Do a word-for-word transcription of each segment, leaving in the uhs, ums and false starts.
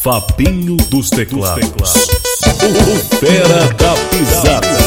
Fabinho dos Teclados, o fera da pisada.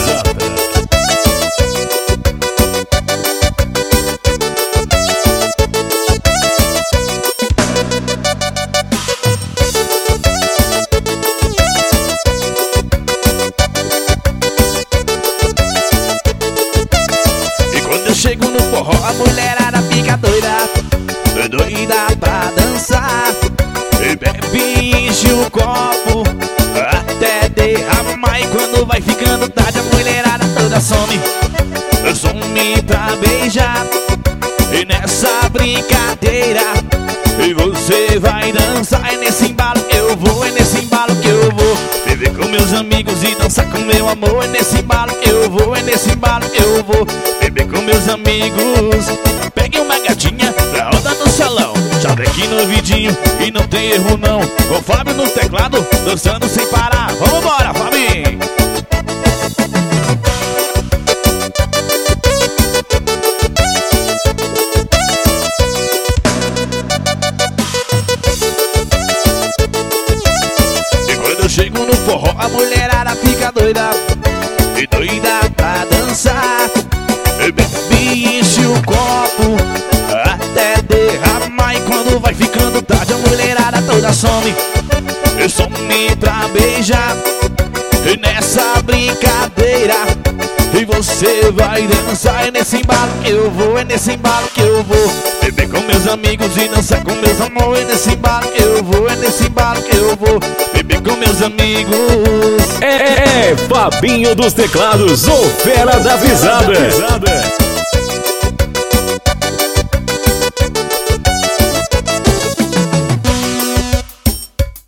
E quando eu chego no forró, a mulherada fica doida, doida pra dançar. E bebe, enche o copo até derramar. E quando vai ficando tarde, a mulherada toda some, some pra beijar. E nessa brincadeira, e você vai dançar. E nesse embalo que eu vou, é nesse embalo que eu vou beber com meus amigos e dançar com meu amor. É nesse embalo que eu vou, é nesse embalo que eu vou beber com meus amigos. Pegue uma gatinha pra rodar no salão, chave aqui no ouvidinho e não tem erro não. Com o Fábio no teclado, dançando sem parar. Vamos embora, Fabinho! E quando eu chego no forró, a mulherada fica doida, e doida pra dançar. E bebe, enche o copo até derramar. E quando vai ficando tarde, a mulherada toda some, eu some pra beijar. E nessa brincadeira, e você vai dançar. É nesse embalo que eu vou, é nesse embalo que eu vou beber com meus amigos e dançar com meus amores. É nesse embalo que eu vou, é nesse embalo que eu vou beber com meus amigos. É, é, é Fabinho dos Teclados, o fera da pisada.